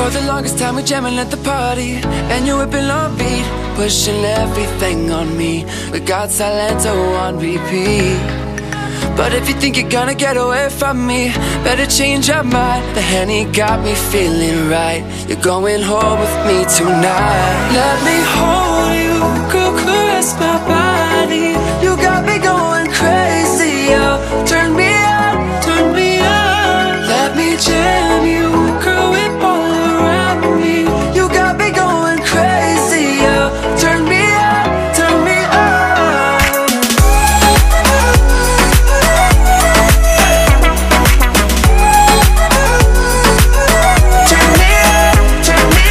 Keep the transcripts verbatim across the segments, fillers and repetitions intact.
For the longest time we jamming at the party, and you whipping on beat, pushing everything on me. We got Silento on repeat. But if you think you're gonna get away from me, better change your mind. The Henny got me feeling right. You're going home with me tonight. Let me hold you, girl, caress my body. You got me going crazy, yo. Turn me on, turn me on. Let me jam you, girl, whip all around me. You got me going crazy, yo. Turn me on, turn me on. Turn me on, turn me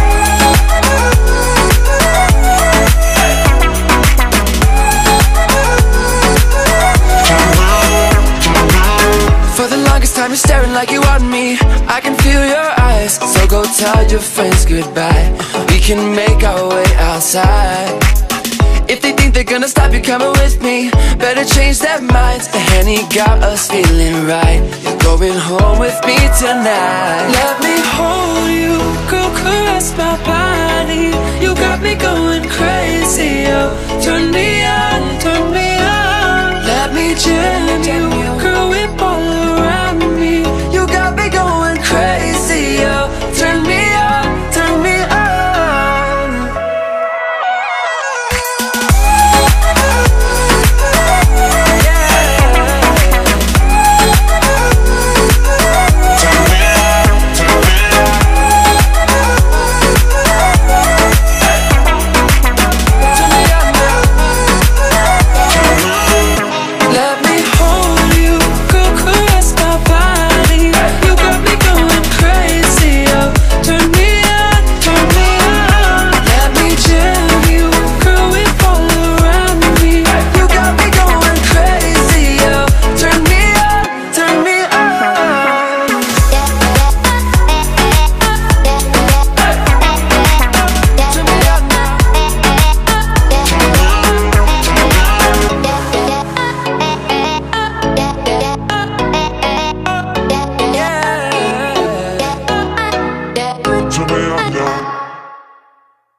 on. For the longest time you're staring like you want me. I can feel your eyes, so go tell your friends goodbye. We can make our way outside. If they think they're gonna stop you coming with me, better change their minds. The Henny got us feeling right. You're going home with me tonight. Let me hold you, girl, caress my body. You got me going crazy.